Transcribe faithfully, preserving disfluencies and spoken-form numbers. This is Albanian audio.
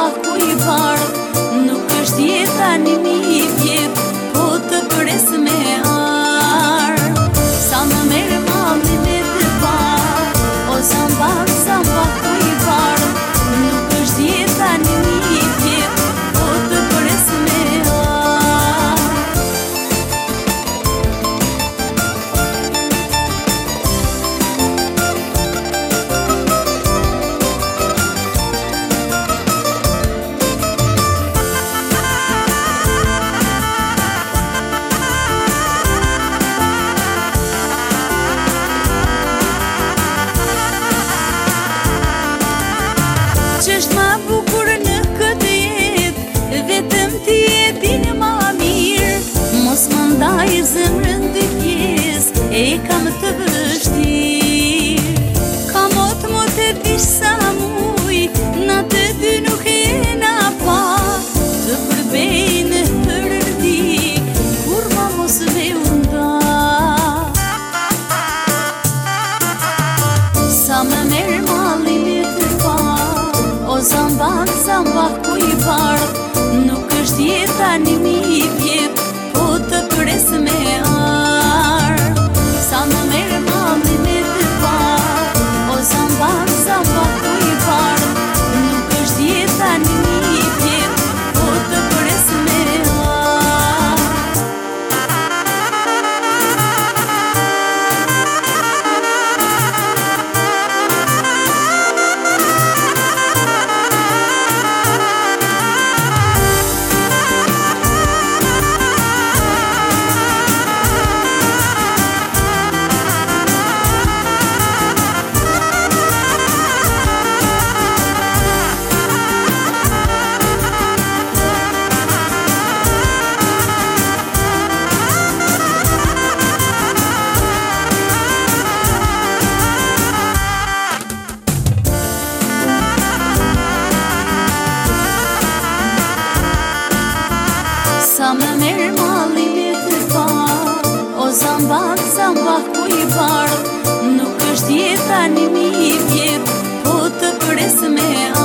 baku i bardh. Nuk është jeta një mi vjetë, po të pres me ardh. Sa më merë mami me të parë, o zamba, zamba ku i bardh. Nuk është jeta një mi vjetë, po të pres me ardh. Q'është ma bukur në këtë jetë, vetëm ti e din ma mirë. Mos më ndaj zemrën dy pjesë, e kam të vështirë. Ka mot mot e dish sa muj, na të dy nuk e na pa. Të përbejnë përdi, kur ma mos me unda. Sa më merë mali me të parë, o zamba, zamba ku i bardh. Nuk është jeta një mi vjetë, po të pres me ardh. Sa më merë mami me të parë, o zamba, zamba ku i bardh. Nuk është jeta një mi vjetë, po të pres me ardh. Sa më merë mali me të parë, o zamba, zamba ku i bardh. Nuk është jeta një mi vjetë, po të pres me ardh.